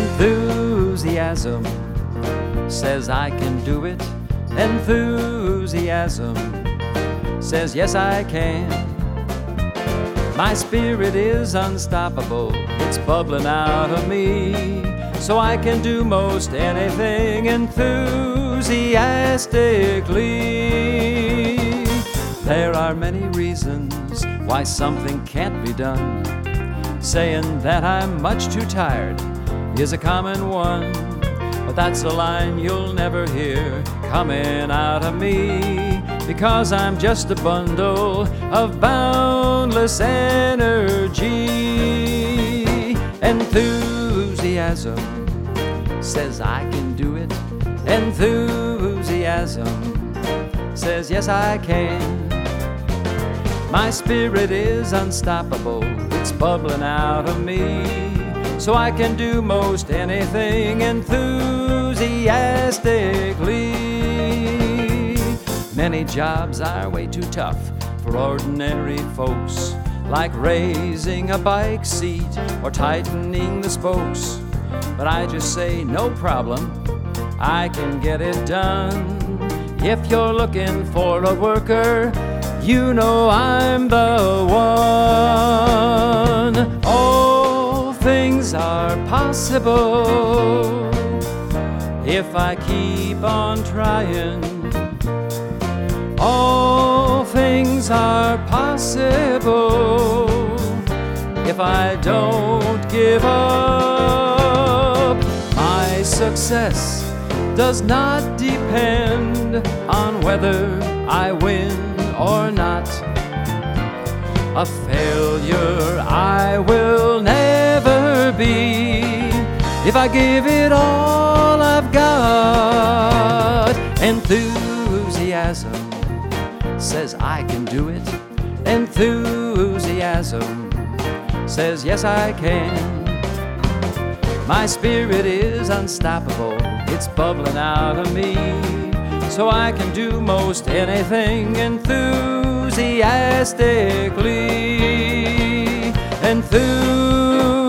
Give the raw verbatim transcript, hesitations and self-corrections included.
Enthusiasm says I can do it. Enthusiasm says yes I can. My spirit is unstoppable, it's bubbling out of me, so I can do most anything enthusiastically. There are many reasons why something can't be done. Saying that I'm much too tired is a common one, but that's a line you'll never hear coming out of me, because I'm just a bundle of boundless energy. Enthusiasm says I can do it. Enthusiasm says yes I can. My spirit is unstoppable, it's bubbling out of me, so I can do most anything enthusiastically. Many jobs are way too tough for ordinary folks, like raising a bike seat or tightening the spokes. But I just say no problem, I can get it done. If you're looking for a worker, you know I'm the one. All things are possible if I keep on trying. All things are possible if I don't give up. My success does not depend on whether I win or not. A failure I will never be if I give it all I've got. Enthusiasm says I can do it. Enthusiasm says yes I can. My spirit is unstoppable, it's bubbling out of me, so I can do most anything enthusiastically. Enthusiasm